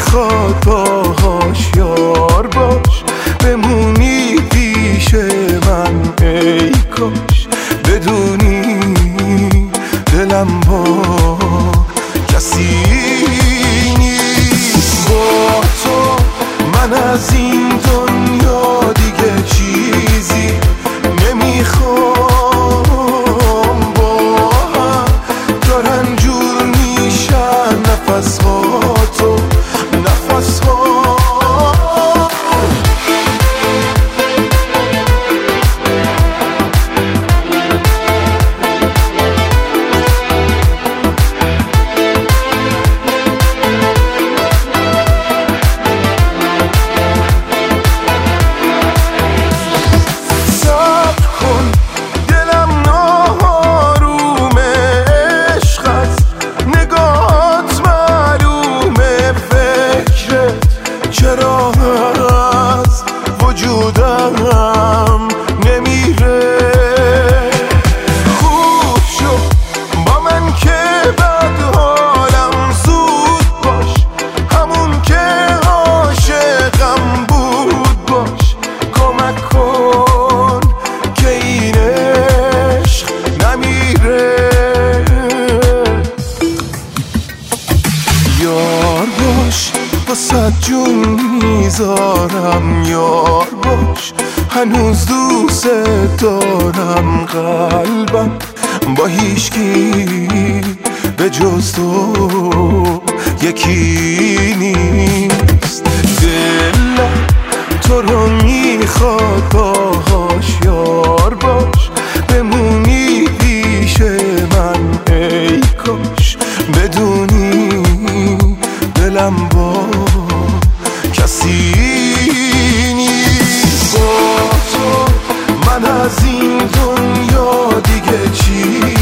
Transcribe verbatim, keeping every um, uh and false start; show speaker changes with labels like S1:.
S1: میخواد باهاش یار باش، بمونی پیش من ای کاش، بدونی دلم با کسی نیست. با تو من از این دنیا دیگه چیزی نمیخوام، با هم دارن جور میشن نفس ها تو نفس ها. چرا از وجودم نمیره؟ خوب شد با من که بد حالم زود باش، همون که عاشقم بود باش، کمک کن که این عشق نمیره. یار باش واسه جون میذارم، یار باش هنوز دوست دارم، قلبم با هیچکی به جز تو یکی نیست. دلم تو رو میخواد باهاش یار باش، بمونی پیش من ای کاش، بدونی دلم با کسی نیست. با تو من از این دنیا دیگه چی